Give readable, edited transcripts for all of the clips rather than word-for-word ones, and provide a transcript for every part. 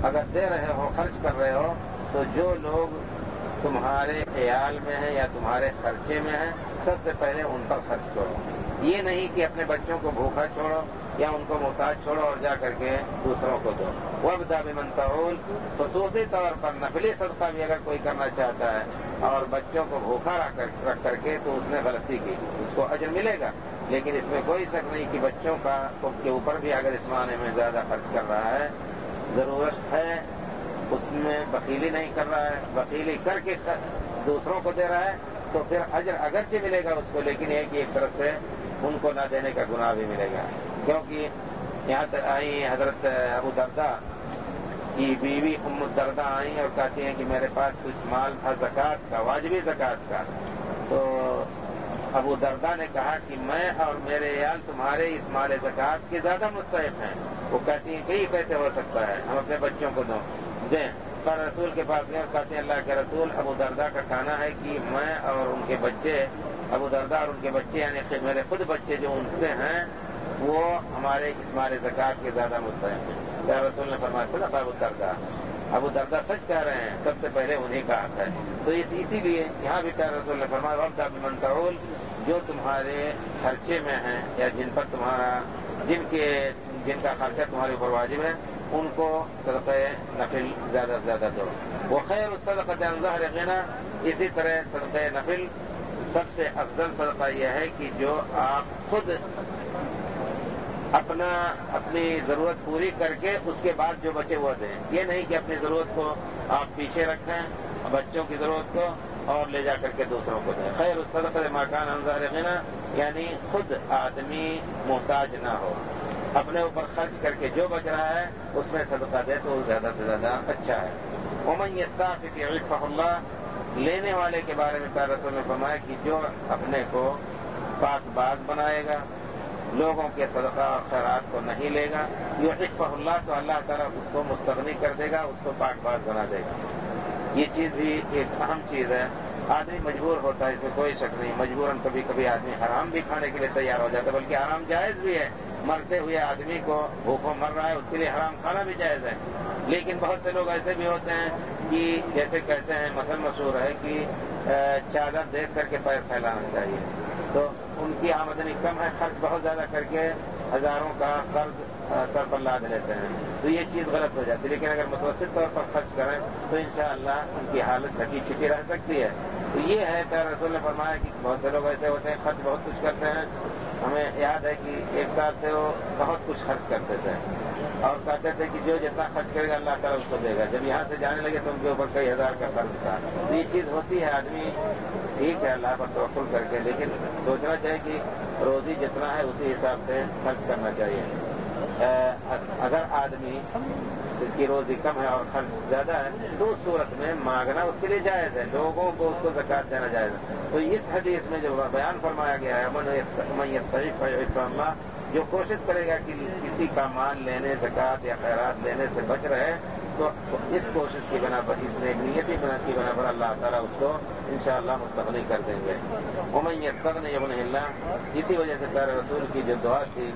اگر دے رہے ہو، خرچ کر رہے ہو، تو جو لوگ تمہارے عیال میں ہیں یا تمہارے خرچے میں ہیں، سب سے پہلے ان پر خرچ کرو۔ یہ نہیں کہ اپنے بچوں کو بھوکا چھوڑو یا ان کو محتاج چھوڑو اور جا کر کے دوسروں کو دو۔ وابدأ بمن تعول، خصوصی طور پر نفلی صدقہ بھی اگر کوئی کرنا چاہتا ہے اور بچوں کو بھوکا رکھ کر کے، تو اس نے غلطی کی، اس کو اجر ملے گا، لیکن اس میں کوئی شک نہیں کہ بچوں کے اوپر بھی اگر اس معنی میں زیادہ خرچ کر رہا ہے، ضرورت ہے، اس میں بخیلی نہیں کر رہا ہے، بخیلی کر کے دوسروں کو دے رہا ہے، تو پھر اجر اگرچہ ملے گا اس کو، لیکن یہ کہ ایک طرف سے ان کو نہ دینے کا گناہ بھی ملے گا۔ کیونکہ یہاں تک آئی حضرت ابو درداء کی بیوی ام الدرداء آئیں اور کہتی ہیں کہ میرے پاس کچھ مال تھا زکوٰۃ کا، واجبی زکوٰۃ کا، تو ابو درداء نے کہا کہ میں اور میرے عیال تمہارے اس مال زکوٰۃ کے زیادہ مستحق ہیں۔ وہ کہتی ہیں کہ یہ کیسے ہو سکتا ہے، ہم اپنے بچوں کو دیں۔ پر رسول کے پاس گئے اور کہتے ہیں اللہ کے رسول، ابو درداء کا کہنا ہے کہ میں اور ان کے بچے، ابو درداء اور ان کے بچے یعنی میرے خود بچے جو ان سے ہیں، وہ ہمارے اس مال زکوٰۃ کے زیادہ مستحق ہیں۔ کیا رسول نے فرمایا صدق ابو درداء، ابو درداء سچ کہہ رہے ہیں، سب سے پہلے انہی کا حق ہے۔ تو اسی لیے یہاں بھی پیارے رسول نے فرمایا وابدأ بمن تعول، جو تمہارے خرچے میں ہیں یا جن کا خرچہ تمہارے اوپر واجب ہے، ان کو صدقہ نفل زیادہ سے زیادہ دو۔ وخیر الصدقۃ عن ظہر غنی، اسی طرح صدقہ نفل سب سے افضل صدقہ یہ ہے کہ جو آپ خود اپنی ضرورت پوری کر کے اس کے بعد جو بچے وہ دیں۔ یہ نہیں کہ اپنی ضرورت کو آپ پیچھے رکھیں، بچوں کی ضرورت کو، اور لے جا کر کے دوسروں کو دیں۔ خیر الصدقۃ ما کان عن ظہر غنی، یعنی خود آدمی محتاج نہ ہو، اپنے اوپر خرچ کر کے جو بچ رہا ہے اس میں صدقہ دے تو زیادہ سے زیادہ اچھا ہے۔ ومن یستعفف یعفہ اللہ، لینے والے کے بارے میں پیارے رسول نے فرمایا کہ جو اپنے کو پاک باز بنائے گا، لوگوں کے صدقہ اور خیرات کو نہیں لے گا، یعفہ اللہ، تو اللہ تعالیٰ اس کو مستغنی کر دے گا، اس کو پاک باز بنا دے گا۔ یہ چیز بھی ایک اہم چیز ہے۔ آدمی مجبور ہوتا ہے، اس میں کوئی شک نہیں، مجبوراً کبھی کبھی آدمی حرام بھی کھانے کے لیے تیار ہو جاتا ہے، بلکہ حرام جائز بھی ہے۔ مرتے ہوئے آدمی کو بھوکوں مر رہا ہے، اس کے لیے حرام کھانا بھی جائز ہے۔ لیکن بہت سے لوگ ایسے بھی ہوتے ہیں کہ جیسے کہتے ہیں، مثل مشہور ہے کہ چادر دیکھ کر کے پیر پھیلانا چاہیے، تو ان کی آمدنی کم ہے، خرچ بہت زیادہ کر کے ہزاروں کا قرض سر پر لاد لیتے ہیں، تو یہ چیز غلط ہو جاتی ہے۔ لیکن اگر متوسط طور پر خرچ کریں تو انشاءاللہ ان کی حالت ڈھکی چھٹی رہ سکتی ہے۔ تو یہ ہے کہ رسول نے فرمایا کہ بہت سے لوگ ایسے ہوتے ہیں خرچ بہت کچھ کرتے ہیں۔ ہمیں یاد ہے کہ ایک سال سے وہ بہت کچھ خرچ کرتے تھے اور کہتے تھے کہ جو جتنا خرچ کرے گا اللہ تعالیٰ اس کو دے گا۔ جب یہاں سے جانے لگے تو ان کے اوپر کئی ہزار کا قرض تھا۔ تو یہ چیز ہوتی ہے، آدمی ٹھیک ہے اللہ پر توکل کر کے، لیکن سوچنا چاہیے کہ روزی جتنا ہے اسی حساب سے خرچ کرنا چاہیے۔ اگر آدمی کی روزی کم ہے اور خرچ زیادہ ہے تو اس صورت میں مانگنا اس کے لیے جائز ہے، لوگوں کو اس کو زکوٰۃ دینا جائز ہے۔ تو اس حدیث میں جو بیان فرمایا گیا ہے من یستعف یعفہ اللہ، جو کوشش کرے گا کہ کسی کا مال لینے، زکوٰۃ یا خیرات لینے سے بچ رہے، تو اس کوشش کی بنا پر، اس نیکی کی بنا پر اللہ تعالیٰ اس کو انشاءاللہ مستغنی کر دیں گے۔ ومن یستغنی یغنہ اللہ، اسی وجہ سے پیارے رسول کی جو دعا تھی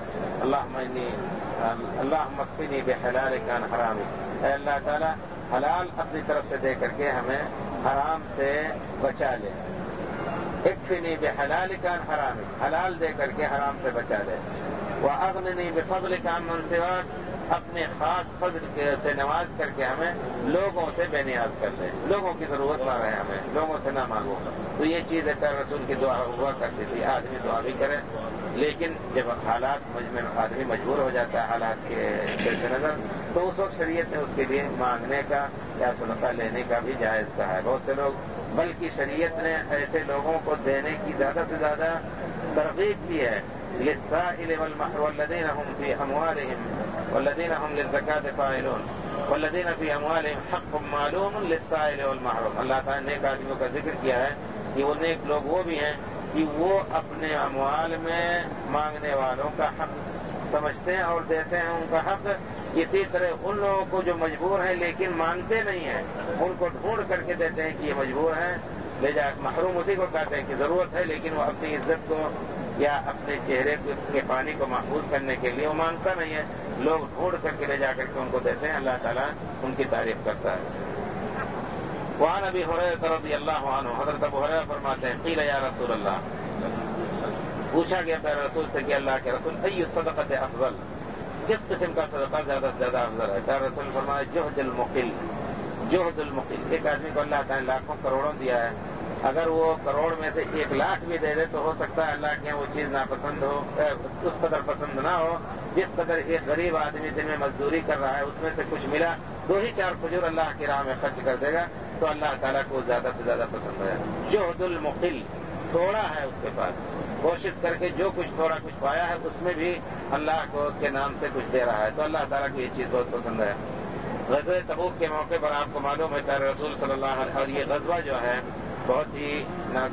اللہم اکفنی بحلالک عن حرامک، اے اللہ تعالیٰ حلال اپنی طرف سے دے کر کے ہمیں حرام سے بچا لے۔ اکفنی بحلالک عن حرامک، حلال دے کر کے حرام سے بچا لے۔ واغننی بفضلک عن من سواک، اپنے خاص فضل سے نواز کر کے ہمیں لوگوں سے بے نیاز کر دے، لوگوں کی ضرورت نہ رہے ہمیں، لوگوں سے نہ مانگو۔ تو یہ چیز ہے پیارے رسول کی دعا ہوا کرتی تھی، آدمی دعا بھی کرے، لیکن جب حالات آدمی مجبور ہو جاتا ہے حالات کے پیش نظر، تو اس وقت شریعت نے اس کے لیے مانگنے کا یا صدقہ لینے کا بھی جائز کہا ہے۔ بہت سے لوگ، بلکہ شریعت نے ایسے لوگوں کو دینے کی زیادہ سے زیادہ ترغیب کی ہے۔ للسائل والمحروم والذین هم فی اموالهم والذین هم للزکاة فاعلون والذین فی اموالهم حق معلوم للسائل والمحروم۔ اللہ تعالیٰ نے نیک آدمیوں کا ذکر کیا ہے کہ وہ نیک لوگ وہ بھی ہیں کہ وہ اپنے اموال میں مانگنے والوں کا حق سمجھتے ہیں اور دیتے ہیں ان کا حق۔ اسی طرح ان لوگوں کو جو مجبور ہیں لیکن مانگتے نہیں ہیں، ان کو ڈھونڈ کر کے دیتے ہیں کہ یہ مجبور ہیں، لے جا۔ محروم اسی کو کہتے ہیں کہ ضرورت ہے لیکن وہ اپنی عزت کو یا اپنے چہرے کے پانی کو محفوظ کرنے کے لیے وہ مانگتا نہیں ہے، لوگ ڈھونڈ کر کے لے جا کر کے ان کو دیتے ہیں، اللہ تعالیٰ ان کی تعریف کرتا ہے۔ وعن ابی ہریرہ رضی اللہ عنہ، حضرت ابو ہریرہ فرماتے ہیں قیل یا رسول اللہ، پوچھا گیا پیارے رسول سے کہ اللہ کے رسول ای الصدقۃ افضل، کس قسم کا صدقہ زیادہ سے زیادہ افضل ہے؟ پیارے رسول نے فرمایا جہد المقل، جہد المقل۔ ایک آدمی کو اللہ تعالیٰ نے لاکھوں کروڑوں دیا ہے، اگر وہ کروڑ میں سے 1,00,000 بھی دے دے تو ہو سکتا ہے اللہ کے یہاں وہ چیز ناپسند ہو، اس قدر پسند نہ ہو جس قدر ایک غریب آدمی دن میں مزدوری کر رہا ہے اس میں سے کچھ ملا، 2 ہی 4 کھجور اللہ کی راہ میں خرچ کر دے گا تو اللہ تعالیٰ کو زیادہ سے زیادہ پسند ہے۔ جہد المقل، تھوڑا ہے اس کے پاس، کوشش کر کے جو کچھ تھوڑا کچھ پایا ہے اس میں بھی اللہ کو کے نام سے کچھ دے رہا ہے تو اللہ تعالیٰ کو یہ چیز بہت پسند ہے۔ غزوہ تبوک کے موقع پر آپ کو معلوم ہے پیارے رسول صلی اللہ علیہ وسلم، اور یہ غزوہ جو ہے بہت ہی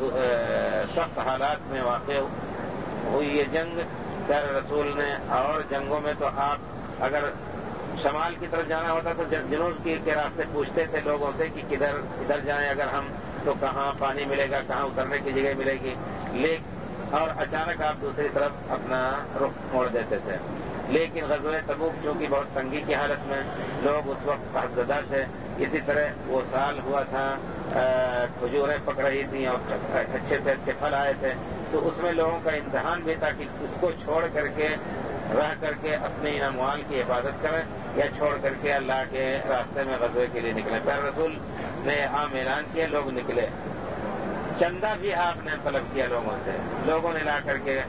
سخت حالات میں واقع ہوئی یہ جنگ پیارے رسول نے، اور جنگوں میں تو آپ اگر شمال کی طرف جانا ہوتا تو جنوب کے راستے پوچھتے تھے لوگوں سے کہ ادھر جائیں اگر ہم تو کہاں پانی ملے گا، کہاں اترنے کی جگہ ملے گی، اور اچانک آپ دوسری طرف اپنا رخ موڑ دیتے تھے۔ لیکن غزوہ تبوک چونکہ بہت تنگی کی حالت میں لوگ اس وقت قحطزدہ تھے، اسی طرح وہ سال ہوا تھا، کھجوریں پک رہی تھیں اور اچھے سے اچھے پھل آئے تھے، تو اس میں لوگوں کا امتحان بھی تھا کہ اس کو چھوڑ کر کے رہ کر کے اپنے اموال کی حفاظت کریں یا چھوڑ کر کے اللہ کے راستے میں غزوے کے لیے نکلیں۔ پیارے رسول نے عام اعلان کیا، لوگ نکلے، چندہ بھی آپ نے طلب کیا لوگوں سے، لوگوں نے لا کر کے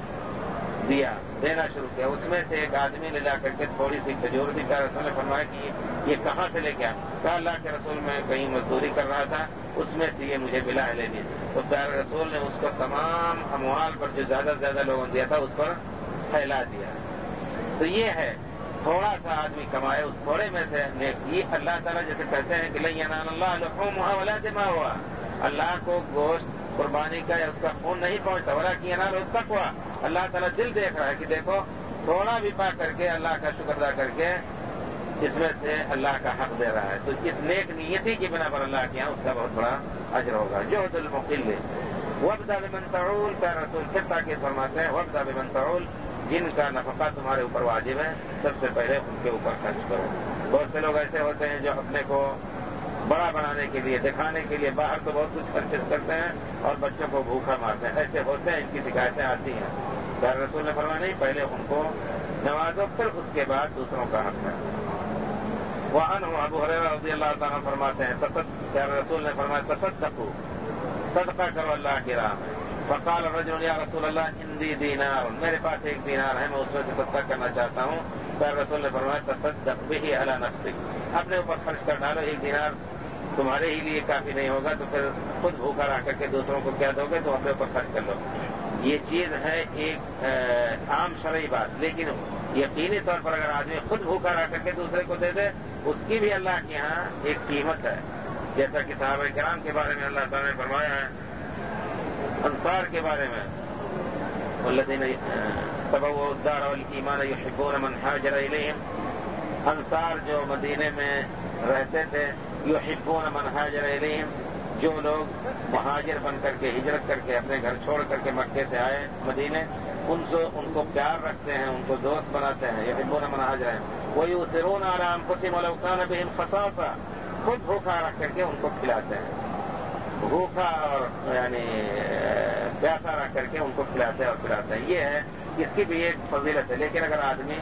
دینا شروع کیا، اس میں سے ایک آدمی نے لا کر کے تھوڑی سی کھجور دی، پیارے رسول نے فرمایا کہ یہ کہاں سے لے کے آیا؟ کہا اللہ کے رسول میں کہیں مزدوری کر رہا تھا اس میں سے یہ مجھے ملا ہے لینے، تو پیارے رسول نے اس کو تمام اموال پر جو زیادہ سے زیادہ لوگوں نے دیا تھا اس پر پھیلا دیا۔ تو یہ ہے تھوڑا سا آدمی کمائے اس تھوڑے میں سے یہ اللہ تعالیٰ جیسے کہتے ہیں کہ لن ینال اللہ لحومها ولا دماؤها، اللہ کو گوشت قربانی کا یا اس کا خون نہیں پہنچتا، ولکن ینالہ التقویٰ، اللہ تعالیٰ دل دیکھ رہا ہے کہ دیکھو تھوڑا بھی پا کر کے اللہ کا شکر ادا کر کے اس میں سے اللہ کا حق دے رہا ہے، تو اس نیک نیتی کی بنا پر اللہ کے یہاں اس کا بہت بڑا اجر ہوگا۔ جہد المقل وابدأ بمن تعول، پیارے رسول پھر تاکید فرماتے ہیں وابدأ بمن تعول، جن کا نفقہ تمہارے اوپر واجب ہے سب سے پہلے ان کے اوپر خرچ کرو۔ بہت سے لوگ ایسے ہوتے ہیں جو اپنے کو بڑا بنانے کے لیے، دکھانے کے لیے باہر تو بہت کچھ خرچ کرتے ہیں اور بچوں کو بھوکا مارتے ہیں، ایسے ہوتے ہیں، ان کی شکایتیں آتی ہیں۔ پیارے رسول نے فرمایا نہیں، پہلے ان کو نوازو پھر اس کے بعد دوسروں کا حق ہے۔ وعنہ ابو ہریرہ رضی اللہ تعالیٰ فرماتے ہیں پیارے رسول نے فرمایا تصدقوا، صدقہ کرو اللہ کی راہ میں۔ فقال الرجل یا رسول اللہ عندی دینار، میرے پاس 1 دینار ہے، میں اس میں سے صدقہ کرنا چاہتا ہوں۔ پیارے رسول نے فرمایا تصدق بہ علی نفسک، اپنے اوپر خرچ کر ڈالو، 1 دینار تمہارے ہی لیے کافی نہیں ہوگا تو پھر خود بھوکا رہ کر کے دوسروں کو کیا دو گے، تو اپنے اوپر خرچ کر لو۔ یہ چیز ہے ایک عام شرعی بات، لیکن یقینی طور پر اگر آدمی خود بھوکا رہ کر کے دوسرے کو دے دے اس کی بھی اللہ کے یہاں ایک قیمت ہے، جیسا کہ صحابہ کرام کے بارے میں اللہ تعالیٰ نے فرمایا ہے، انصار کے بارے میں والذین تبوؤوا الدار والایمان یحبون من ہاجر الیہم، انصار جو مدینے میں رہتے تھے، یحبون من ہاجر الیہم، جو لوگ مہاجر بن کر کے ہجرت کر کے اپنے گھر چھوڑ کر کے مکے سے آئے مدینے، ان کو پیار رکھتے ہیں، ان کو دوست بناتے ہیں، یحبون من ہاجر ویؤثرون علی انفسہم ولو کان بہم خصاصہ، خود بھوکا رکھ کر کے ان کو کھلاتے ہیں، بھوکا اور یعنی پیاسا رکھ کر کے ان کو کھلاتے ہیں اور پلاتے ہیں، یہ ہے اس کی بھی ایک فضیلت ہے۔ لیکن اگر آدمی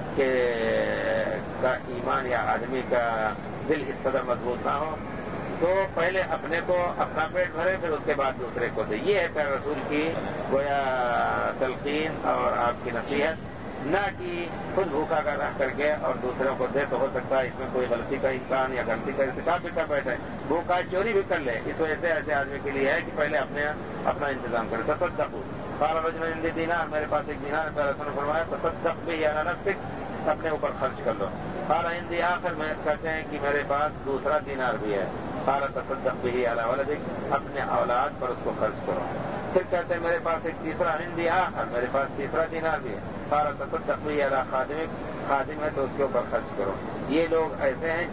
کا ایمان یا آدمی کا دل اس قدر مضبوط نہ ہو تو پہلے اپنے کو اپنا پیٹ بھرے پھر اس کے بعد دوسرے کو دے، یہ ہے پیارے رسول کی گویا تلقین اور آپ کی نصیحت، نہ کہ خود بھوکا کا رہ کر کے اور دوسروں کو دے، تو ہو سکتا ہے اس میں کوئی غلطی کا امکان یا غلطی کا ارتکاب بھی کر بیٹھے، بھوکا چوری بھی کر لے، اس وجہ سے ایسے آدمی کے لیے ہے کہ پہلے اپنا انتظام کرے۔ تصدقوا، قال رجل عندی دینار، میرے پاس 1 دینار ہے، پیارے رسول نے فرمایا تصدق بہ علی نفسک، اپنے اوپر خرچ کر لو۔ قال عندی آخر، میں کہتے ہیں کہ میرے پاس دوسرا دینار بھی ہے، قال تصدق بہ علی ولدک، اپنے اولاد پر اس کو خرچ کرو۔ پھر کہتے ہیں میرے پاس 1 تیسرا عندی آخر، میرے پاس تیسرا دینار بھی ہے، قال تصدق بہ علی خادمک، خادم ہے تو اس کے اوپر خرچ کرو۔ یہ لوگ ایسے ہیں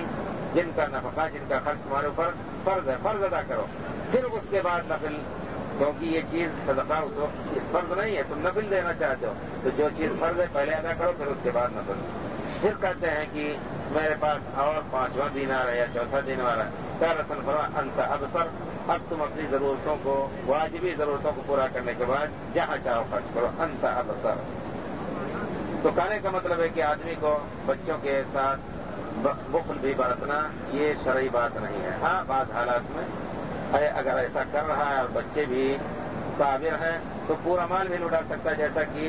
جن کا نفقہ، جن کا خرچ تمہارے اوپر فرض ہے، فرض ادا کرو، پھر اس کے بعد نفل کیونکہ یہ چیز صدقہ اس وقت فرض نہیں ہے، تم نفل دینا چاہتے ہو تو جو چیز فرض ہے پہلے ادا کرو، پھر اس کے بعد نفل۔ پھر کہتے ہیں کہ میرے پاس اور 5واں دینار ہے یا 4تھا دینار ہے، کیا رسول فرما انت ابصر، اب تم اپنی ضرورتوں کو، واجبی ضرورتوں کو پورا کرنے کے بعد جہاں چاہو خرچ کرو، انت ابصر۔ تو کہنے کا مطلب ہے کہ آدمی کو بچوں کے ساتھ بخل بھی برتنا یہ شرعی بات نہیں ہے۔ ہاں بعض حالات میں اگر ایسا کر رہا ہے اور بچے بھی صابر ہیں تو پورا مال بھی لٹا سکتا ہے، جیسا کہ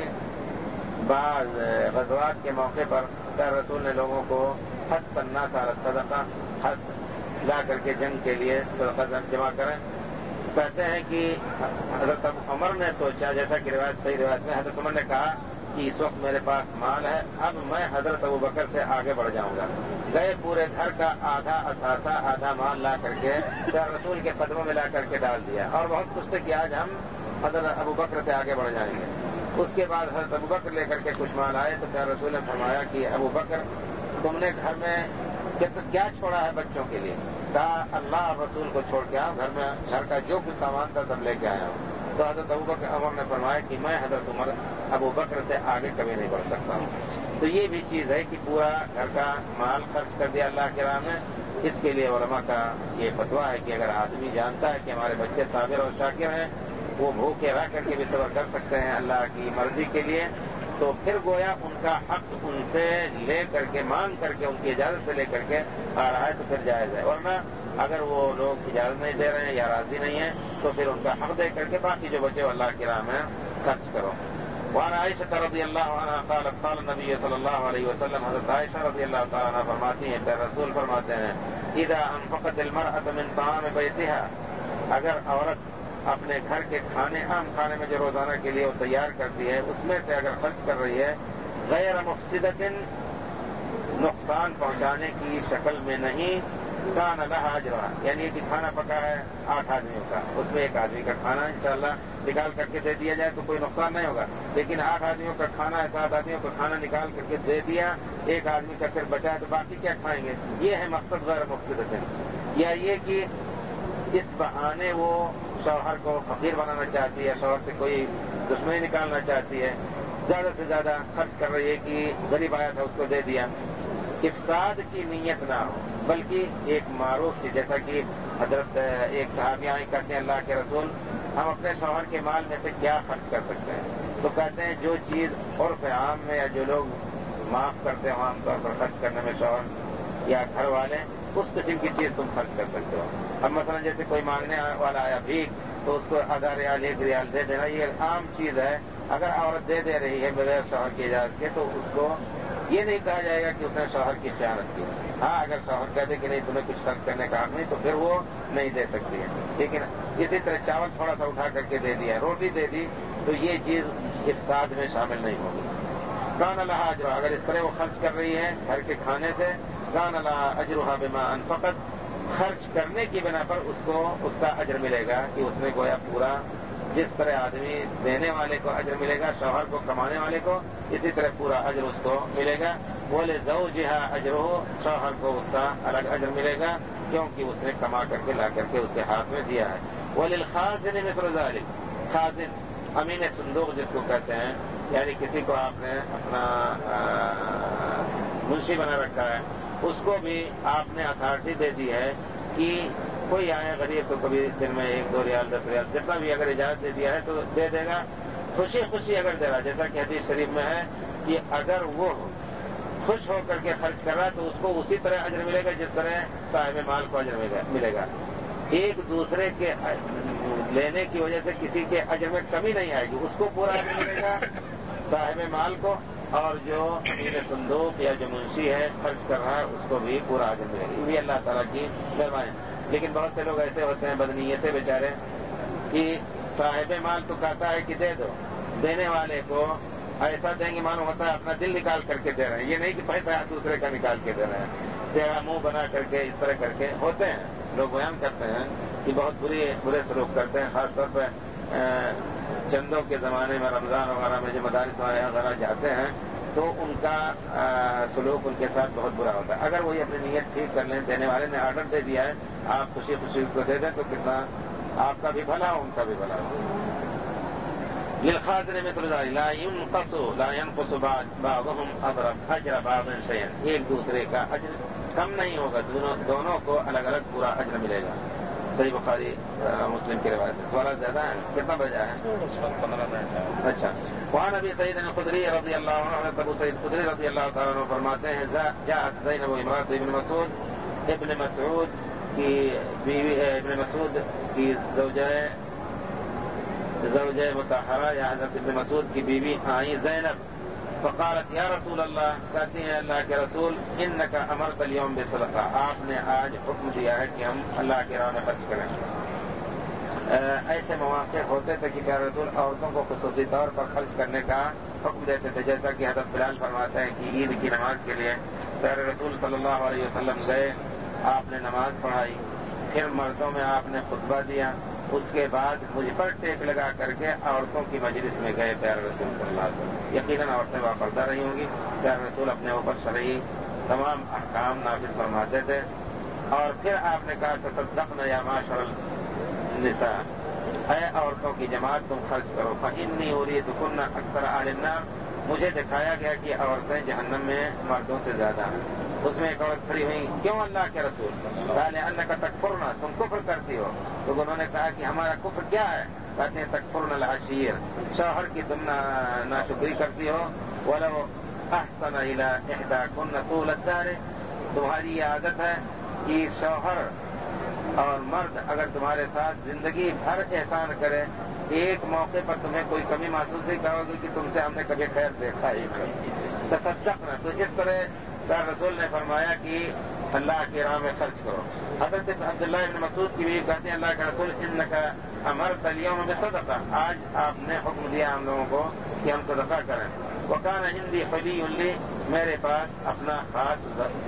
بعض غزوات کے موقع پر رسول نے لوگوں کو حد پننا سارا صدقہ حد لا کر کے جنگ کے لیے صدقہ جمع کریں۔ کہتے ہیں کہ حضرت عمر نے سوچا، جیسا کہ صحیح روایت میں حضرت عمر نے کہا کہ اس وقت میرے پاس مال ہے، اب میں حضرت ابوبکر سے آگے بڑھ جاؤں گا۔ گئے پورے گھر کا آدھا اثاثہ آدھا مال لا کر کے رسول کے قدموں میں لا کر کے ڈال دیا، اور بہت خوش تھے کہ آج ہم حضرت ابوبکر سے آگے بڑھ جائیں گے۔ اس کے بعد حضرت ابوبکر لے کر کے کچھ مال آئے تو پیارے رسول نے فرمایا کہ ابوبکر تم نے گھر میں کیا چھوڑا ہے بچوں کے لیے؟ کہا اللہ اور رسول کو چھوڑ کے آؤں، گھر کا جو کچھ سامان تھا سب لے کے آیا ہوں۔ تو حضرت ابوبکر عمر نے فرمایا کہ میں حضرت عمر ابوبکر سے آگے کبھی نہیں بڑھ سکتا ہوں۔ تو یہ بھی چیز ہے کہ پورا گھر کا مال خرچ کر دیا اللہ کے راہ میں۔ اس کے لیے علماء کا یہ فتویٰ ہے کہ اگر آدمی جانتا ہے کہ ہمارے بچے صابر اور شاکر ہیں، وہ بھوکے رہ کر کے بھی صبر کر سکتے ہیں اللہ کی مرضی کے لیے، تو پھر گویا ان کا حق ان سے لے کر کے مانگ کر کے ان کی اجازت سے لے کر کے آ رہا ہے تو پھر جائز ہے، ورنہ اگر وہ لوگ اجازت نہیں دے رہے ہیں یا راضی نہیں ہیں تو پھر ان کا حق دے کر کے باقی جو بچے اللہ کی راہ میں خرچ کرو۔ وعن عائشہ رضی اللہ عنہ قالت قال نبی صلی اللہ علیہ وسلم، حضرت عائشہ رضی اللہ تعالیٰ عنہ فرماتی ہیں کہ رسول فرماتے ہیں اذا انفقت المرأة من طعام بیتها، اگر عورت اپنے گھر کے کھانے، عام کھانے میں جو روزانہ کے لیے وہ تیار کرتی ہے اس میں سے اگر خرچ کر رہی ہے غیر مفسدۃ، نقصان پہنچانے کی شکل میں نہیں، کان لہا اجرھا، یعنی کہ کھانا پکا ہے 8 آدمیوں کا، اس میں ایک آدمی کا کھانا انشاءاللہ نکال کر کے دے دیا جائے تو کوئی نقصان نہیں ہوگا، لیکن 8 آدمیوں کا کھانا ہے، 7 آدمیوں کا کھانا نکال کر کے دے دیا، ایک آدمی کا صرف بچا ہے تو باقی کیا کھائیں گے؟ یہ ہے مقصد غیر مفسدۃ، یا یہ کہ اس بہانے وہ شوہر کو فقیر بنانا چاہتی ہے، شوہر سے کوئی دشمنی نکالنا چاہتی ہے، زیادہ سے زیادہ خرچ کر رہی ہے کہ غریب آیا تھا اس کو دے دیا، افساد کی نیت نہ ہو بلکہ ایک معروف چیز، جیسا کہ حضرت ایک صحابی آئیں کہتے ہیں اللہ کے رسول ہم اپنے شوہر کے مال میں سے کیا خرچ کر سکتے ہیں؟ تو کہتے ہیں جو چیز عرف عام میں یا جو لوگ معاف کرتے ہیں عام طور پر خرچ کرنے میں شوہر یا گھر والے، اس قسم کی چیز تم خرچ کر سکتے ہو۔ اب مثلا جیسے کوئی مانگنے والا آیا بھیک تو اس کو آدھا ریال 1 ریال دے دینا، یہ عام چیز ہے۔ اگر عورت دے رہی ہے بغیر شوہر کی اجازت کے تو اس کو یہ نہیں کہا جائے گا کہ اس نے شوہر کی خیانت کی۔ ہاں اگر شوہر کہتے کہ نہیں تمہیں کچھ خرچ کرنے کا حق نہیں تو پھر وہ نہیں دے سکتی ہے، لیکن اسی طرح چاول تھوڑا سا اٹھا کر کے دے دیا، روٹی دے دی تو یہ چیز افساد میں شامل نہیں ہوگی۔ کان لہا اجرھا، اگر اس طرح وہ خرچ کر رہی ہے گھر کے کھانے سے، کان لہا اجرھا بما انفقت، خرچ کرنے کی بنا پر اس کو اس کا اجر ملے گا کہ اس نے گویا پورا، جس طرح آدمی دینے والے کو اجر ملے گا، شوہر کو کمانے والے کو اسی طرح پورا اجر اس کو ملے گا۔ وَلِزَوْجِهَا أَجْرُهُ، شوہر کو اس کا الگ اجر ملے گا کیونکہ اس نے کما کر کے لا کر کے اس کے ہاتھ میں دیا ہے۔ وَلِلْخَازِنِ مِثْلُ ذَلِكَ، خازن امین صندوق جس کو کہتے ہیں، یعنی کسی کو آپ نے اپنا منشی بنا رکھا ہے، اس کو بھی آپ نے اتھارٹی دے دی ہے کہ کوئی آئے غریب تو کبھی دن میں 1-2 ریال 10 ریال جتنا بھی اگر اجازت دے دیا ہے تو دے دے گا، خوشی خوشی اگر دے رہا، جیسا کہ حدیث شریف میں ہے کہ اگر وہ خوش ہو کر کے خرچ کر رہا ہے تو اس کو اسی طرح اجر ملے گا جس طرح صاحب مال کو اجر ملے گا۔ ایک دوسرے کے لینے کی وجہ سے کسی کے اجر میں کمی نہیں آئے گی، اس کو پورا اجر ملے گا صاحب مال کو، اور جو امین صندوق یا جو منشی ہے خرچ کر رہا ہے اس کو بھی پورا اجر ملے گا۔ یہ بھی اللہ تعالیٰ کی مہربانی۔ لیکن بہت سے لوگ ایسے ہوتے ہیں بدنیتیں بیچارے کہ صاحب مال تو کہتا ہے کہ دے دو، دینے والے کو ایسا دیں گے مانو ہوتا ہے اپنا دل نکال کر کے دے رہے ہیں، یہ نہیں کہ پیسہ دوسرے کا نکال کے دے رہے ہیں، تیرا منہ بنا کر کے اس طرح کر کے ہوتے ہیں لوگ، بیان کرتے ہیں کہ بہت برے سلوک کرتے ہیں، خاص طور پہ چندوں کے زمانے میں رمضان وغیرہ میں جو مدارس وغیرہ جاتے ہیں تو ان کا سلوک ان کے ساتھ بہت برا ہوتا ہے۔ اگر وہی اپنی نیت ٹھیک کر لیں، دینے والے نے آرڈر دے دیا ہے آپ خوشی خوشی کو دے دیں تو کتنا آپ کا بھی بھلا ہو ان کا بھی بھلا ہو. للخازن مثل ذلك لا ينقص بعضهم اجر بعض شيئا. ایک دوسرے کا اجر کم نہیں ہوگا، دونوں کو الگ الگ پورا اجر ملے گا. صحیح بخاری مسلم کی روایت ہے. سوالات زیادہ ہیں، کتنا بجا ہے؟ 15 منٹ. اچھا. وہاں نبی سعید خدری رضی اللہ عنہ، ابو سعید خدری رضی اللہ تعالیٰ عنہ فرماتے ہیں جاءت زینب امرأۃ ابن مسعود، ابن مسعود کی بیوی، ابن مسعود کی زوجہ مطہرہ یا حضرت ابن مسعود کی بیوی آئی زینب، فقالت یا رسول اللہ، کہتی ہیں اللہ کے رسول، انک امرت اليوم بصدقہ، آپ نے آج حکم دیا ہے کہ ہم اللہ کی راہ میں خرچ کریں. ایسے مواقع ہوتے تھے کہ پیارے رسول عورتوں کو خصوصی طور پر خرچ کرنے کا حکم دیتے تھے، جیسا کہ حضرت بلال فرماتے ہیں کہ عید کی نماز کے لیے پیارے رسول صلی اللہ علیہ وسلم گئے، آپ نے نماز پڑھائی، پھر مردوں میں آپ نے خطبہ دیا، اس کے بعد مجھ پر ٹیک لگا کر کے عورتوں کی مجلس میں گئے پیارے رسول صلی اللہ علیہ وسلم. یقیناً عورتیں باپردہ رہی ہوں گی. پیارے رسول اپنے اوپر شرعی تمام احکام نافذ فرماتے تھے. اور پھر آپ نے کہا تصدقن یا معاشر النساء، اے عورتوں کی جماعت تم خرچ کرو. فإنی اریدکن اکثر اہل النار، مجھے دکھایا گیا کہ عورتیں جہنم میں مردوں سے زیادہ ہیں. اس میں ایک عورت کھڑی ہوئی، کیوں اللہ کے رسول؟ قال انک تکفرن، تم کفر کرتی ہو. تو انہوں نے کہا کہ ہمارا کفر کیا ہے؟ کہتے ہیں تکفرن العشیر، شوہر کی تم ناشکری کرتی ہو. ولو احسن الی احداکن طول الدہر، تمہاری یہ عادت ہے کہ شوہر اور مرد اگر تمہارے ساتھ زندگی بھر احسان کرے، ایک موقع پر تمہیں کوئی کمی محسوس ہی کرو گی کہ تم سے ہم نے کبھی خیر دیکھا ہی تصدقنا. تو اس طرح پیارے رسول نے فرمایا کہ اللہ کی راہ میں خرچ کرو. حضرت عبداللہ ابن مسعود کی بھی کہتے ہیں اللہ کے رسول انک امرت اليوم بصدقہ، آج آپ نے حکم دیا ہم لوگوں کو کہ ہم صدقہ کریں. وکان عندی حلی لی، میرے پاس اپنا خاص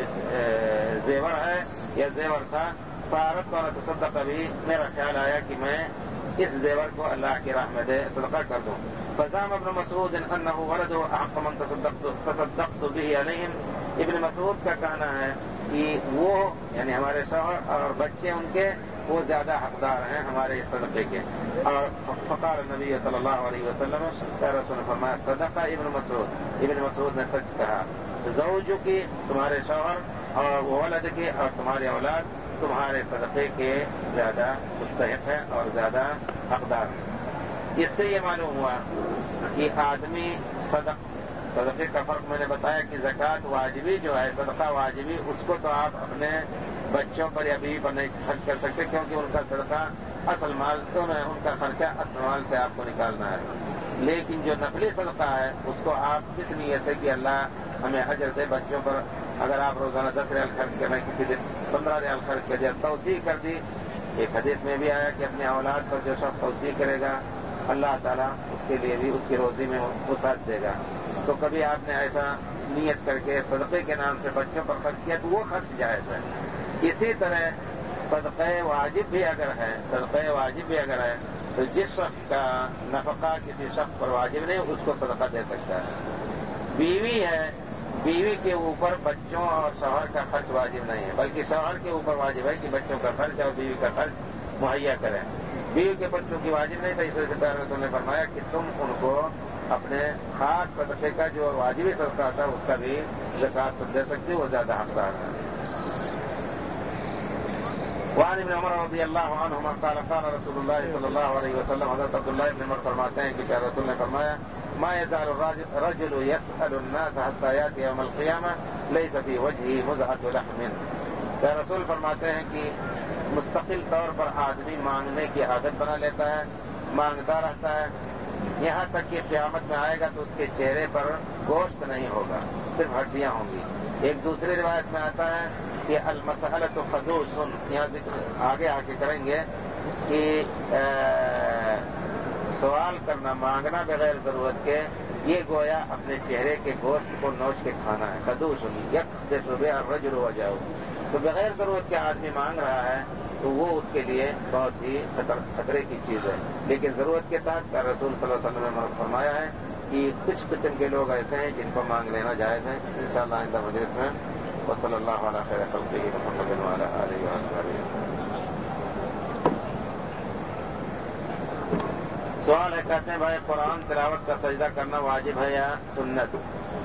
زیور ہے یا زیور تھا. فاردت ان اتصدق بھی، میرا خیال آیا کہ میں اس زیور کو اللہ کی راہ میں دے صدقہ کر دوں. فزعم ابن مسعود انہ ولده احق من تصدقت به علیہم. ابن مسعود کا کہنا ہے کہ وہ یعنی ہمارے شوہر اور بچے ان کے وہ زیادہ حقدار ہیں ہمارے اس صدقے کے. اور فقال نبی صلی اللہ علیہ وسلم، رسول نے فرمایا صدقہ ابن مسعود، ابن مسعود نے سچ کہا. زوج کی، تمہارے شوہر، اور ولد کی، اور تمہاری اولاد تمہارے صدقے کے زیادہ مستحق ہے اور زیادہ حقدار ہے. اس سے یہ معلوم ہوا کہ آدمی صدقے کا فرق میں نے بتایا کہ زکوٰۃ واجبی جو ہے، صدقہ واجبی، اس کو تو آپ اپنے بچوں پر یا بیوی پر نہیں خرچ کر سکتے، کیونکہ ان کا صدقہ اصل مال سے، ان کا خرچہ اصل مال سے آپ کو نکالنا ہے. لیکن جو نقلی صدقہ ہے اس کو آپ اس نیت سے کہ اللہ ہمیں اجر دے. بچوں پر اگر آپ روزانہ 10 ریال خرچ کر رہے ہیں، کسی دن 15 ریال خرچ کر دیا، توسیع کر دی. ایک حدیث میں بھی آیا کہ اپنے اولاد پر جو شخص توسیع کرے گا اللہ تعالیٰ اس کے لیے بھی اس کی روزی میں وسعت دے گا. تو کبھی آپ نے ایسا نیت کر کے صدقے کے نام سے بچوں پر خرچ کیا تو وہ خرچ جائز ہے. اسی طرح صدقہ واجب بھی اگر ہے تو جس شخص کا نفقہ کسی شخص پر واجب نہیں اس کو صدقہ دے سکتا ہے. بیوی ہے، بیوی کے اوپر بچوں اور شوہر کا خرچ واجب نہیں ہے، بلکہ شوہر کے اوپر واجب ہے کہ بچوں کا خرچ اور بیوی کا خرچ مہیا کریں. بیوی کے بچوں کی واجب نہیں تھا، اس وجہ سے پیارے رسول نے فرمایا کہ تم ان کو اپنے خاص صدقے کا جو واجبی صدقہ تھا اس کا بھی زکوٰۃ دے سکتی، وہ زیادہ حقدار ہے. وعن ابن عمر رضی اللہ عنہما قال قال رسول اللہ صلی اللہ علیہ وسلم، حضرت عبداللہ ابن عمر فرماتے ہیں کہ پیارے رسول نے فرمایا ما يزال الرجل يسأل الناس حتى يأتي يوم القيامة ليس في وجهه مزعة لحم. پیارے رسول فرماتے ہیں کہ مستقل طور پر آدمی مانگنے کی عادت بنا لیتا ہے، مانگتا رہتا ہے، یہاں تک کہ قیامت میں آئے گا تو اس کے چہرے پر گوشت نہیں ہوگا، صرف ہڈیاں ہوں گی. ایک دوسری روایت میں آتا ہے کہ المسألۃ خدوش، یہاں ذکر آگے آ کے کریں گے کہ سوال کرنا، مانگنا بغیر ضرورت کے، یہ گویا اپنے چہرے کے گوشت کو نوچ کے کھانا ہے. خدوش یکخدش بها الرجل وجهه، تو بغیر ضرورت کے آدمی مانگ رہا ہے تو وہ اس کے لیے بہت ہی خطرے کی چیز ہے. لیکن ضرورت کے تحت رسول صلی اللہ علیہ وسلم نے فرمایا ہے کہ کچھ قسم کے لوگ ایسے ہیں جن کو مانگ لینا جائز ہے. انشاءاللہ آئندہ مجلس میں وصلی اللہ علی خیر خلقہ محمد وعلی آلہ وصحبہ. سوال ہے، کہتے ہیں بھائی قرآن تلاوت کا سجدہ کرنا واجب ہے یا سنت؟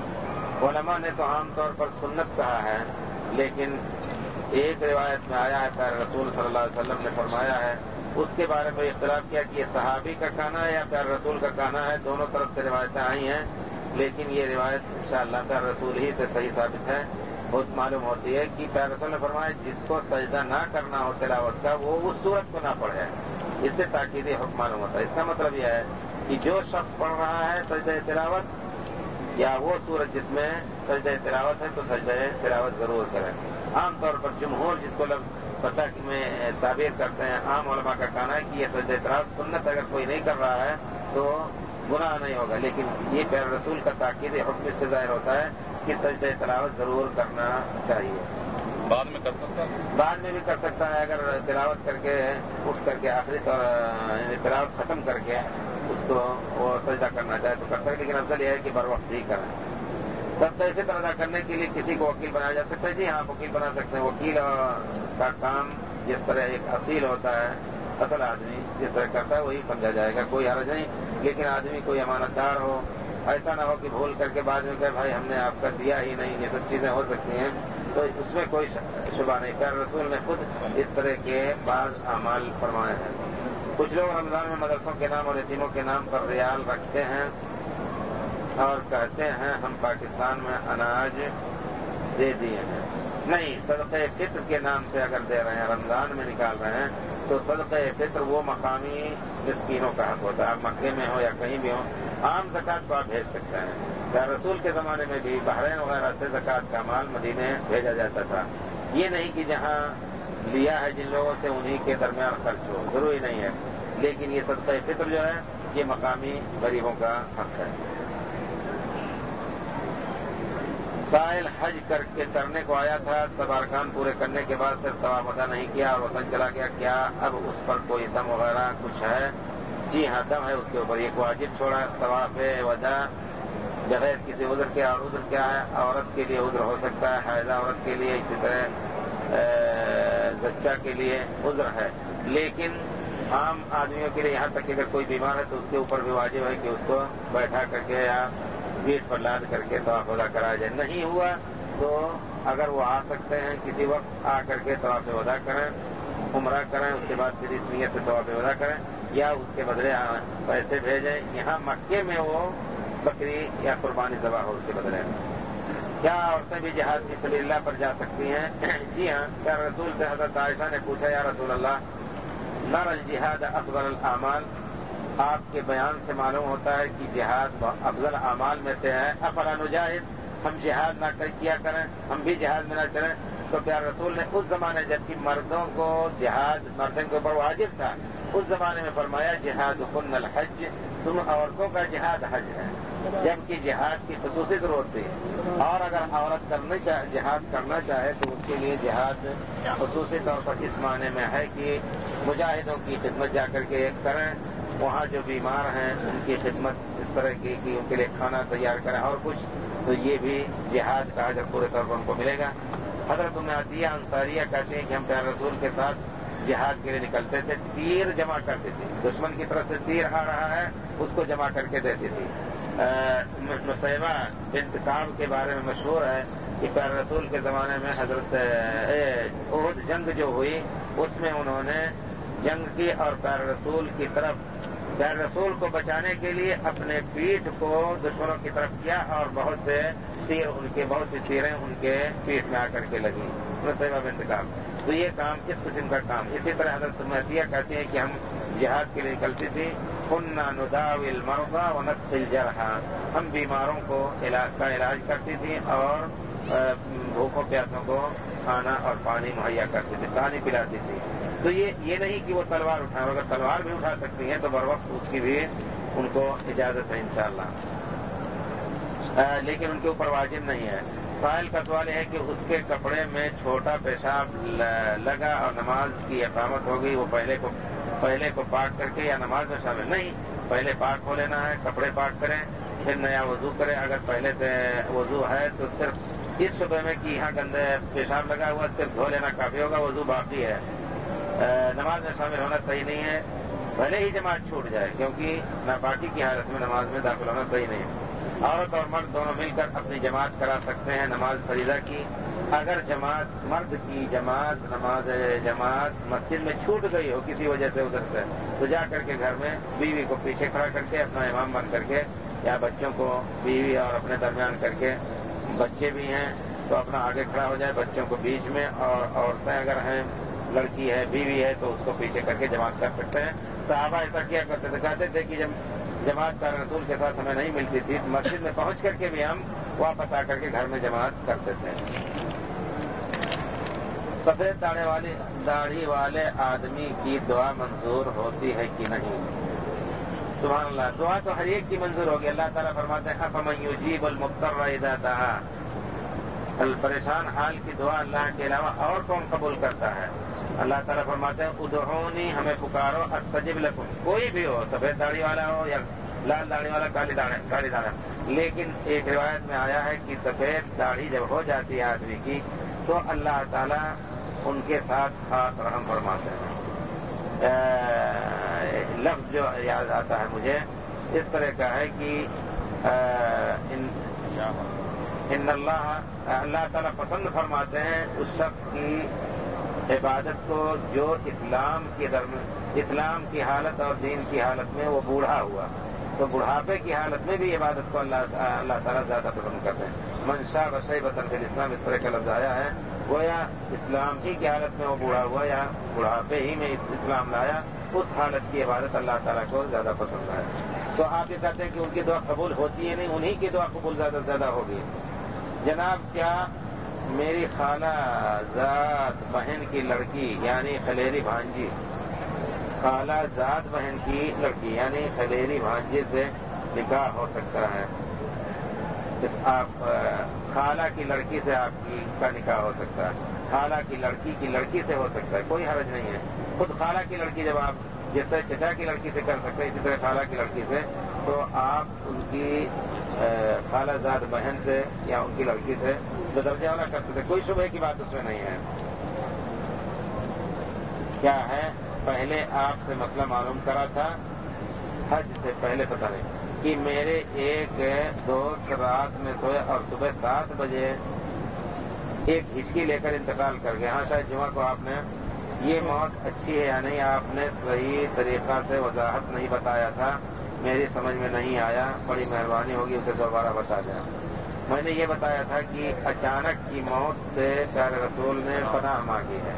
علماء نے تو عام طور پر سنت کہا ہے، لیکن ایک روایت میں آیا ہے پیارے رسول صلی اللہ علیہ وسلم نے فرمایا ہے، اس کے بارے میں اختلاف کیا کہ یہ صحابی کا کہنا ہے یا پیارے رسول کا کہنا ہے. دونوں طرف سے روایتیں آئی ہیں، لیکن یہ روایت انشاءاللہ پیارے رسول ہی سے صحیح ثابت ہے. بہت معلوم ہوتی ہے کہ پیارے رسول نے فرمایا جس کو سجدہ نہ کرنا ہو تلاوت کا وہ اس صورت کو نہ پڑھے. اس سے تاکیدی حکم معلوم ہوتا ہے. اس کا مطلب یہ ہے کہ جو شخص پڑھ رہا ہے سجدہ تلاوت یا وہ صورت جس میں سجدہ تلاوت ہے تو سجدہ تلاوت ضرور کریں. عام طور پر جمہور جس کو پتہ کہ میں تعبیر کرتے ہیں، عام علماء کا کہنا ہے کہ یہ سجدہ تلاوت سنت اگر کوئی نہیں کر رہا ہے تو گناہ نہیں ہوگا، لیکن یہ پیارے رسول کا تاکید حکم سے ظاہر ہوتا ہے کہ سجدہ تلاوت ضرور کرنا چاہیے. بعد میں کر سکتا ہے، بعد میں بھی کر سکتا ہے. اگر تلاوت کر کے اٹھ کر کے آخری طور تلاوت ختم کر کے اس کو وہ سجدہ کرنا چاہے تو کر سکتے، لیکن افضل یہ ہے کہ بر وقت ہی کریں. سب فطر ادا کرنے کے لیے کسی کو وکیل بنایا جا سکتا ہے؟ جی ہاں، وکیل بنا سکتے ہیں. وکیل کا کام جس طرح ایک اصیل ہوتا ہے، اصل آدمی جس طرح کرتا ہے وہی سمجھا جائے گا، کوئی حرج نہیں. لیکن آدمی کوئی امانت دار ہو، ایسا نہ ہو کہ بھول کر کے بعد میں کہ بھائی ہم نے آپ کا دیا ہی نہیں. یہ سب چیزیں ہو سکتی ہیں، تو اس میں کوئی شبہ نہیں. پیارے رسول نے خود اس طرح کے بعض اعمال فرمائے ہیں. کچھ لوگ رمضان میں مدرسوں کے نام اور یتیموں کے نام پر ریال رکھتے ہیں اور کہتے ہیں ہم پاکستان میں اناج دے دیے ہیں. نہیں، صدقہ فطر کے نام سے اگر دے رہے ہیں، رمضان میں نکال رہے ہیں، تو صدقہ فطر وہ مقامی مسکینوں کا حق ہوتا ہے. آپ مکے میں ہو یا کہیں بھی ہو، عام زکوٰۃ کو آپ بھیج سکتے ہیں. پیارے رسول کے زمانے میں بھی بحرین وغیرہ سے زکوٰۃ کا مال مدینے بھیجا جاتا تھا. یہ نہیں کہ جہاں لیا ہے جن لوگوں سے انہی کے درمیان خرچ ہو، ضروری نہیں ہے. لیکن یہ صدقہ فطر جو ہے یہ مقامی غریبوں کا حق ہے. سائل حج کر کے کرنے کو آیا تھا، سب ارکان پورے کرنے کے بعد صرف طواف ادا نہیں کیا اور وطن چلا گیا، کیا اب اس پر کوئی دم وغیرہ کچھ ہے؟ جی ہاں، دم ہے اس کے اوپر. ایک واجب چھوڑا طواف ودا بغیر کسی عذر کے. اور عذر کیا ہے؟ عورت کے لیے عذر ہو سکتا ہے، حائضہ عورت کے لیے، اسی طرح زچہ کے لیے عذر ہے. لیکن عام آدمیوں کے لیے یہاں تک کہ اگر کوئی بیمار ہے تو اس کے اوپر بھی واجب ہے کہ اس کو بیٹھا کر کے یا پیٹھ پر لاد کر کے طواف ودا کرایا جائے. نہیں ہوا تو اگر وہ آ سکتے ہیں کسی وقت، آ کر کے طواف ودا کریں، عمرہ کریں، اس کے بعد پھر اس نیت سے طواف ودا کریں یا اس کے بدلے پیسے بھیجیں. یہاں مکے میں وہ بکری یا قربانی ذبح ہو اس کے بدلے میں. کیا عورتیں بھی جہاد فی سبیل اللہ پر جا سکتی ہیں؟ جی ہاں. کیا رسول سے حضرت عائشہ نے پوچھا یا رسول اللہ نر الجہاد افضل الاعمال، آپ کے بیان سے معلوم ہوتا ہے کہ جہاد افضل اعمال میں سے ہے. افلا نجاہد، ہم جہاد نہ کیا کریں، ہم بھی جہاد میں نہ چلیں؟ تو پیارے رسول نے اس زمانے جبکہ مردوں کو جہاد مردوں کے اوپر واجب تھا، اس زمانے میں فرمایا جہاد کن الحج، تم عورتوں کا جہاد حج ہے، جبکہ جہاد کی خصوصی ضرورت تھی. اور اگر عورت جہاد کرنا چاہے تو اس کے لیے جہاد خصوصی طور پر اس معنی میں ہے کہ مجاہدوں کی خدمت جا کر کے کریں، وہاں جو بیمار ہیں ان کی خدمت اس طرح کی کہ ان کے لیے کھانا تیار کریں اور کچھ، تو یہ بھی جہاد کا اجر پورے طور پر ان کو ملے گا. حضرت ام عطیہ انصاریہ کہتے ہیں کہ ہم پیارے رسول کے ساتھ جہاد کے لیے نکلتے تھے، تیر جمع کرتے تھے، دشمن کی طرف سے تیر آ رہا ہے اس کو جمع کر کے دیتی تھی. نصیبہ بنت کعب کے بارے میں مشہور ہے کہ پیارے رسول کے زمانے میں حضرت احد جنگ جو ہوئی اس میں انہوں نے جنگ کی اور پیارے رسول کی طرف پیارے رسول کو بچانے کے لیے اپنے پیٹھ کو دشمنوں کی طرف کیا اور بہت سی تیریں ان کے پیٹھ میں آ کر کے لگی. نصیبہ بنت کعب. تو یہ کام اس قسم کا کام. اسی طرح حضرت ام عطیہ کہتی ہیں کہ ہم جہاد کے لیے نکلتی تھی، كنا نداوي المرضى ونسقي الجرحى، ہم بیماروں کو کا علاج کرتی تھی اور بھوکوں پیاسوں کو کھانا اور پانی مہیا کرتی تھی، پانی پلاتی تھی. تو یہ نہیں کہ وہ تلوار اٹھائیں، اگر تلوار بھی اٹھا سکتی ہیں تو بر وقت اس کی بھی ان کو اجازت ہے انشاءاللہ، لیکن ان کے اوپر واجب نہیں ہے. سائل کا سوال یہ ہے کہ اس کے کپڑے میں چھوٹا پیشاب لگا اور نماز کی اقامت ہو گئی، وہ پہلے کو پاک کر کے یا نماز میں شامل نہیں، پہلے پاک ہو لینا ہے، کپڑے پاک کریں، پھر نیا وضو کریں. اگر پہلے سے وضو ہے تو صرف اس شبے میں کہ یہاں گندے پیشاب لگا ہوا صرف دھو لینا کافی ہوگا، وضو باقی ہے. نماز میں شامل ہونا صحیح نہیں ہے. بھلے ہی جماعت چھوٹ جائے، کیونکہ ناپاکی کی حالت میں نماز میں داخل ہونا صحیح نہیں ہے۔ عورت اور مرد دونوں مل کر اپنی جماعت کرا سکتے ہیں نماز فریضہ کی۔ اگر جماعت مرد کی نماز جماعت مسجد میں چھوٹ گئی ہو کسی وجہ سے ادھر سے، تو جا کر کے گھر میں بیوی کو پیچھے کھڑا کر کے اپنا امام بن کر کے، یا بچوں کو بیوی اور اپنے درمیان کر کے، بچے بھی ہیں تو اپنا آگے کھڑا ہو جائے، بچوں کو بیچ میں، اور عورتیں اگر ہیں، لڑکی ہے، بیوی ہے، تو اس کو پیچھے کر کے جماعت کر سکتے ہیں۔ صحابہ ایسا کیا کرتے تھے، کہتے تھے کہ جب جماعت کا رسول کے ساتھ ہمیں نہیں ملتی تھی، مسجد میں پہنچ کر کے بھی ہم واپس آ کر کے گھر میں جماعت کرتے تھے۔ سفید داڑھی والے آدمی کی دعا منظور ہوتی ہے کہ نہیں؟ سبحان اللہ، دعا تو ہر ایک کی منظور ہوگی۔ اللہ تعالیٰ فرماتے ہیں افمن یجیب المضطر اذا دعا، پریشان حال کی دعا اللہ کے علاوہ اور کون قبول کرتا ہے؟ اللہ تعالیٰ فرماتے ہیں ادعونی، ہمیں پکارو، استجب لکم، کوئی بھی ہو، سفید داڑھی والا ہو یا لال داڑھی والا، کالی داڑھی، لیکن ایک روایت میں آیا ہے کہ سفید داڑھی جب ہو جاتی ہے آدمی کی تو اللہ تعالیٰ ان کے ساتھ خاص رحم فرماتے ہیں۔ لفظ جو یاد آتا ہے مجھے اس طرح کا ہے کہ ان اللہ تعالیٰ پسند فرماتے ہیں اس شخص کی عبادت کو جو اسلام کی حالت اور دین کی حالت میں وہ بوڑھا ہوا، تو بڑھاپے کی حالت میں بھی عبادت کو اللہ تعالیٰ زیادہ پسند کرتے ہیں۔ منشا شیبۃ فی الاسلام، اس طرح کا لفظ آیا ہے، گویا اسلام ہی کی حالت میں وہ بوڑھا ہوا یا بڑھاپے ہی میں اسلام لایا، اس حالت کی عبادت اللہ تعالیٰ کو زیادہ پسند ہے۔ تو آپ یہ کہتے ہیں کہ ان کی دعا قبول ہوتی ہے نہیں، انہی کی دعا قبول زیادہ سے زیادہ ہوگی۔ جناب، کیا میری خالہ زاد بہن کی لڑکی یعنی خلیری بھانجی، خالہ زاد بہن کی لڑکی یعنی خلیری بھانجی سے نکاح ہو سکتا ہے؟ خالہ کی لڑکی سے آپ کا نکاح ہو سکتا ہے، خالہ کی لڑکی سے ہو سکتا ہے، کوئی حرج نہیں ہے۔ خود خالہ کی لڑکی جب آپ جس طرح چچا کی لڑکی سے کر سکتے ہیں، اسی طرح خالہ کی لڑکی سے، تو آپ ان کی خالہ زاد بہن سے یا ان کی لڑکی سے درجہ والا کر سکتے، کوئی شبہ کی بات اس میں نہیں ہے۔ کیا ہے، پہلے آپ سے مسئلہ معلوم کرا تھا، حج سے پہلے پتہ نہیں، کہ میرے ایک دوست رات میں سوئے اور صبح 7 بجے ایک ہچکی لے کر انتقال کر گئے۔ ہاں، شاید جمعہ کو آپ نے یہ موت اچھی ہے یا نہیں، آپ نے صحیح طریقہ سے وضاحت نہیں بتایا تھا، میری سمجھ میں نہیں آیا، بڑی مہربانی ہوگی اسے دوبارہ بتا دیں۔ میں نے یہ بتایا تھا کہ اچانک کی موت سے پیارے رسول نے پناہ مانگی ہے۔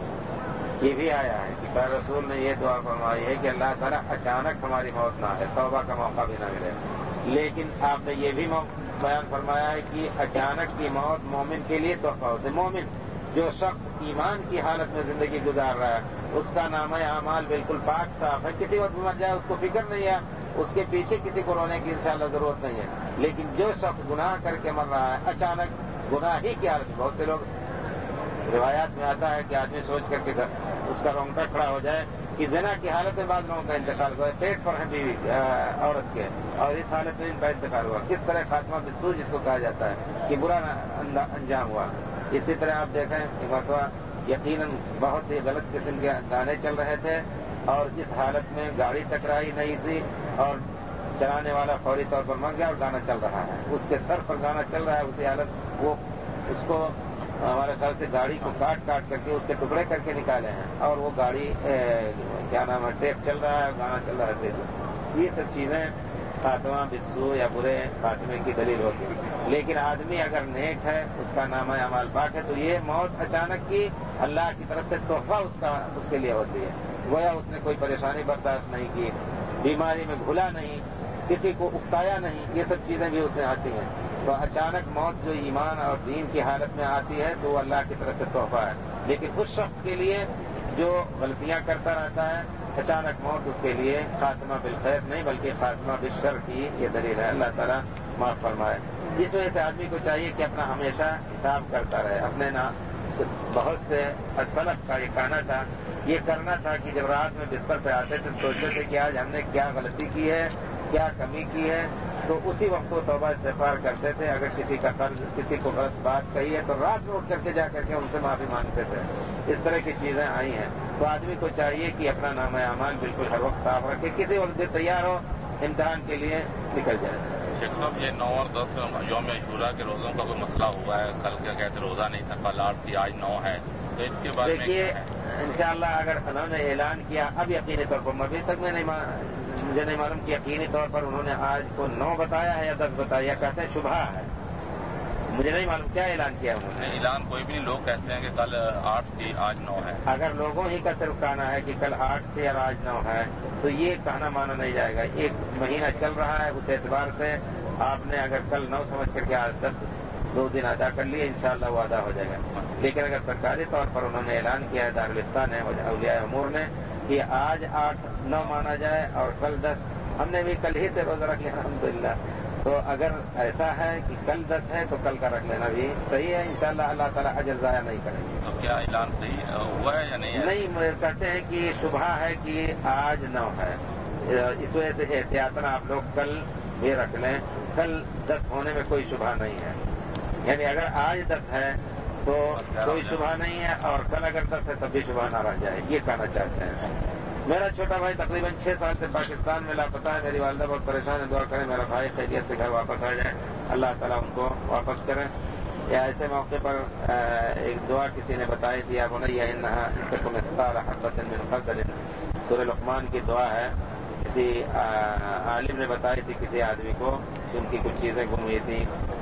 یہ بھی آیا ہے کہ پیارے رسول نے یہ دعا فرمائی ہے کہ اللہ تعالیٰ اچانک ہماری موت نہ ہے، توبہ کا موقع بھی نہ ملے۔ لیکن آپ نے یہ بھی بیان فرمایا ہے کہ اچانک کی موت مومن کے لیے تحفہ ہوتی ہے۔ مومن جو شخص ایمان کی حالت میں زندگی گزار رہا ہے، اس کا نامہ اعمال بالکل پاک صاف ہے، کسی وقت مر جائے اس کو فکر نہیں ہے، اس کے پیچھے کسی کو رونے کی انشاءاللہ ضرورت نہیں ہے۔ لیکن جو شخص گناہ کر کے مر رہا ہے اچانک گناہ ہی کی حالت میں، بہت سے لوگ روایات میں آتا ہے کہ آدمی سوچ کر کے اس کا رونگٹا کھڑا ہو جائے کہ زنا کی حالت میں بعض لوگوں کا انتقال ہوا ہے، پیٹ پر ہے بیوی عورت کے، اور اس حالت میں ان کا انتقال ہوا، کس طرح خاتمہ بالسوء جس کو کہا جاتا ہے کہ برا انجام ہوا۔ اسی طرح آپ دیکھیں کہ مرتبہ یقیناً بہت ہی غلط قسم کے گانے چل رہے تھے، اور اس حالت میں گاڑی ٹکرائی نہیں سی اور چلانے والا فوری طور پر مر گیا اور گانا چل رہا ہے، اس کے سر پر گانا چل رہا ہے، اسی حالت وہ اس کو ہمارے خیال سے گاڑی کو کاٹ کر کے اس کے ٹکڑے کر کے نکالے ہیں، اور وہ گاڑی کیا نام ہے ٹیپ چل رہا ہے، گانا چل رہا ہے۔ یہ سب چیزیں خاتمہ بالسوء یا برے خاتمے کی دلیل ہوتی ہے۔ لیکن آدمی اگر نیک ہے، اس کا نامہ اعمال پاک ہے، تو یہ موت اچانک کی اللہ کی طرف سے تحفہ اس کے لیے ہوتی ہے۔ گویا اس نے کوئی پریشانی برداشت نہیں کی، بیماری میں گھلا نہیں، کسی کو اکتایا نہیں، یہ سب چیزیں بھی اس سے آتی ہیں۔ تو اچانک موت جو ایمان اور دین کی حالت میں آتی ہے تو وہ اللہ کی طرف سے تحفہ ہے۔ لیکن اس شخص کے لیے جو غلطیاں کرتا رہتا ہے، اچانک موت اس کے لیے خاتمہ بالخیر نہیں بلکہ خاتمہ بالشر کی یہ دلیل ہے۔ اللہ تعالیٰ معاف فرمائے۔ اس وجہ سے آدمی کو چاہیے کہ اپنا ہمیشہ حساب کرتا رہے۔ اپنے بہت سے سلف کا یہ کہنا تھا، یہ کرنا تھا کہ جب رات میں بستر پہ آتے تھے سوچتے تھے کہ آج ہم نے کیا غلطی کی ہے، کیا کمی کی ہے، تو اسی وقت وہ توبہ استغفار کرتے تھے. اگر کسی کا قرض کسی کو غلط بات کہی ہے تو رات میں اٹھ کر کے جا کر کے ان سے معافی مانگتے تھے. اس طرح کی چیزیں آئی ہیں. تو آدمی کو چاہیے کہ اپنا نام اعمال بالکل ہر وقت صاف رکھے, کسی وقت بھی تیار ہو امتحان کے لیے نکل جائے. شیخ صاحب یہ 9 اور 10 یوم عاشوراء کے روزوں کا کوئی مسئلہ ہوا ہے؟ کل کیا کہتے روزہ نہیں تھا, کل 8 تھی, آج 9 ہے, تو اس کے بارے میں دیکھیے انشاءاللہ اگر انہوں نے اعلان کیا اب یقینی طور پر, ابھی تک مجھے نہیں معلوم کہ یقینی طور پر انہوں نے آج کو 9 بتایا ہے یا 10 بتایا, کہتے ہیں شبہ ہے, مجھے نہیں معلوم کیا اعلان کیا انہوں نے. اعلان کوئی بھی نہیں, لوگ کہتے ہیں کہ کل 8 تھی آج 9 ہے. اگر لوگوں ہی کا صرف کہنا ہے کہ کل 8 تھی اور آج 9 ہے تو یہ کہنا مانا نہیں جائے گا. ایک مہینہ چل رہا ہے, اس اعتبار سے آپ نے اگر کل 9 سمجھ کر کے آج 10 2 دن ادا کر لیے انشاءاللہ وہ ادا ہو جائے گا. لیکن اگر سرکاری طور پر انہوں نے اعلان کیا ہے دارالفتہ نے اولیاء امور نے کہ آج 8 9 مانا جائے اور کل 10, ہم نے بھی کل ہی سے روزہ رکھ لیا الحمدللہ. تو اگر ایسا ہے کہ کل 10 ہے تو کل کا رکھ لینا بھی صحیح ہے. انشاءاللہ اللہ تعالیٰ اجر ضائع نہیں کریں گے. تو کیا اعلان صحیح ہوا ہے یا نہیں ہے؟ نہیں, کہتے ہیں کہ شبہ ہے کہ آج 9 ہے, اس وجہ سے احتیاطاً آپ لوگ کل بھی رکھ لیں. کل 10 ہونے میں کوئی شبہ نہیں ہے, یعنی اگر آج 10 ہے تو کوئی شبہ نہیں ہے, اور کل اگر 10 ہے تب بھی شبہ نہ رہ جائے, یہ کہنا چاہتے ہیں. میرا چھوٹا بھائی تقریباً 6 سال سے پاکستان میں لاپتہ ہے. میری والدہ بہت پریشان ہے, دعا کریں میرا بھائی خیریت سے گھر واپس آ جائے, اللہ تعالیٰ ان کو واپس کریں. یا ایسے موقع پر ایک دعا کسی نے بتائی تھی, آپ بولے یہ مثقال حبۃ من خردل, سورہ لقمان کی دعا ہے. کسی عالم نے بتائی تھی کسی آدمی کو کہ ان کی کچھ چیزیں گم ہوئی تھیں